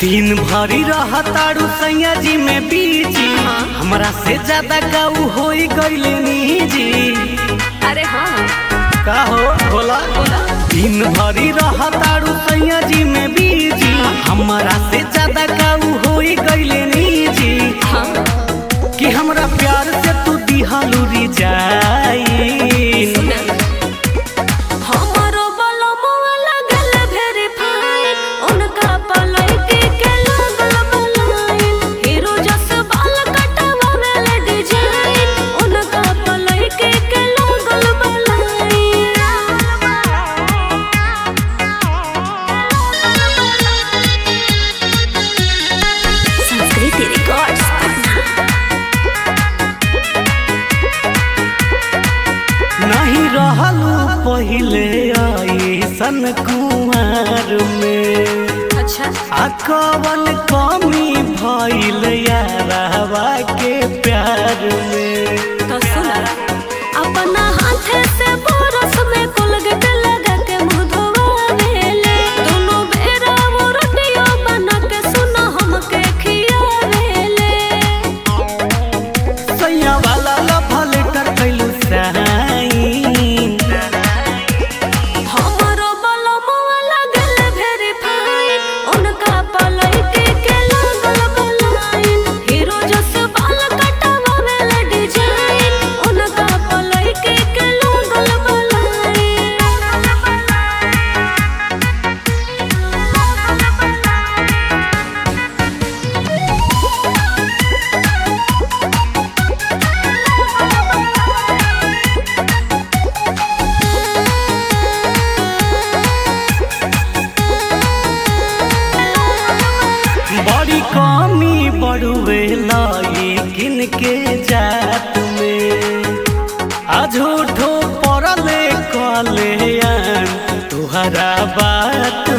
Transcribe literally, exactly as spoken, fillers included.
दिन भरी रहतारू सैया जी में बीजी, हमरा से ज्यादा काऊ होई गइले निजी। अरे हाँ का हो बोला दिन भरी रहतारू सैया जी में बीजी, हमरा से ज्यादा काऊ होई गइले निजी। हाँ कि हमरा प्यार से तू दिहालू रिजाई। नहीं रहलू पहिले ऐसन कुंवर में, अच्छा आ कवन कमी भइल यारवा के प्यार में। तो सुना अपना हाथ से बरस में कोलगेट लगा के मुंह धोवावेले, दोनों बेरा वो रोटियां बना के सुना हमके खियावेले। सैया वाला लव लेटर कैलू साइन, हमरो बलमुआ लागल भेरी फाइन, उनका पलैके के लागल बलाइन। हीरो जैसे बाल कटवावेले डिजाइन, उनका पलैके के लागल बलाइन। बड़ी कमी बड़ुए लेकिन के जात में, आ झूठो पड़ले कले तुहरा बात